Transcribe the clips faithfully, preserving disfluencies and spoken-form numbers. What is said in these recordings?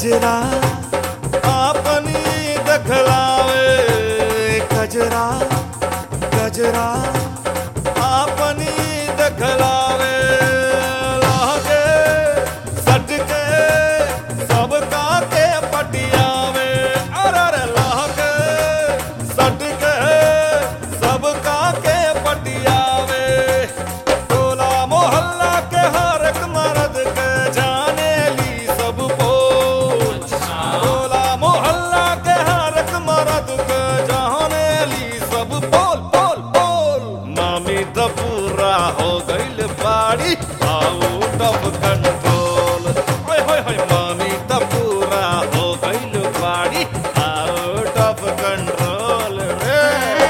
कजरा आपनी दखलावे, कजरा कजरा आपनी दखलावे, लागे सटके सबका के पटियावे, अरे लागे सटके सबका के पटियावे, टोला मोहल्ला के हर एक मर्द के जाने ली सब बोल, टोला मोहल्ला के हर एक मर्द के जाने ली सब बोल बोल बोल। मामी तो पूरा हो गइल बाड़ी आउट ऑफ कंट्रोल, होय होय होय मामी तो पूरा हो गइल बाड़ी आउट ऑफ कंट्रोल रे।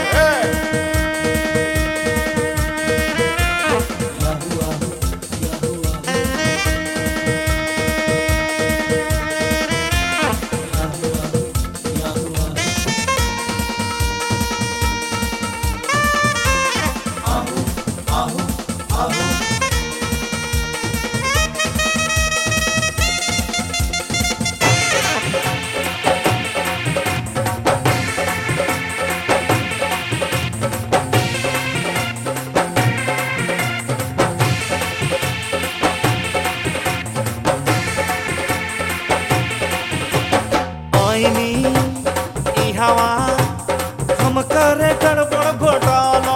आईनी ई हवा हम करे गड़बड़ घोटाला,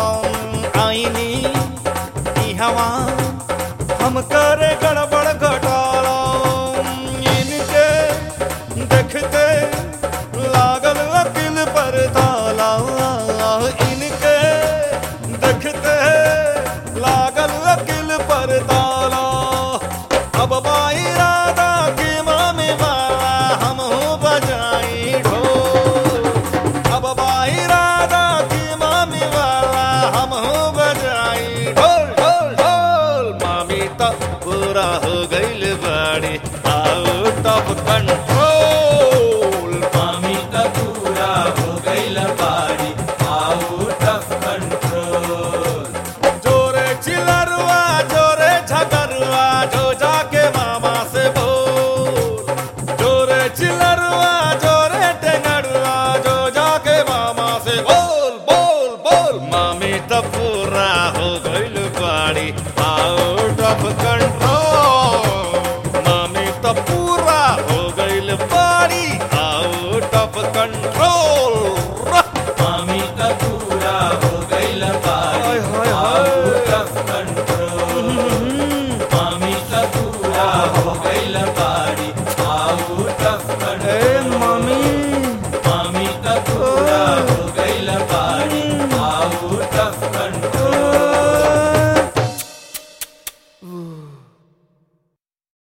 आईनी ई हवा हम करे गड़बड़ घोटाला, इनके देखते लागल वकील पर ताला, इनके देखते लागल वकील पर ताला। अब बाई राधा की मामी वाला हम हो बजाई ढोल, अब बाई राधा की मामी वाला हम हो बजाई ढोल ढोल ढोल। मामी तो पूरा हो गइल बाड़ी आउट ऑफ कंट्रोल, मामी तो पूरा हो गइल बाड़ी आउट ऑफ कंट्रोल। जोरे चिलरुआ जोरे झगरुआ जो जाके मामा से बोल, जोरे चिलरुआ जोरे टेंगरुआ जो जाके मामा से बोल बोल बोल। मामी तो पूरा हो गइल बाड़ी आउट ऑफ कंट्रोल, मामी तो पूरा हो गइल बाड़ी आउट ऑफ कंट्रोल। मामी तो पूरा हो गइल बाड़ी हाय, हाय, आउट ऑफ कंट्रोल, मामी तो पूरा हो गइल बाड़ी आउट ऑफ ए कंट्रोल, मामी मामी तो पूरा हो गइल बाड़ी आउट ऑफ कंट्रोल। Ooh.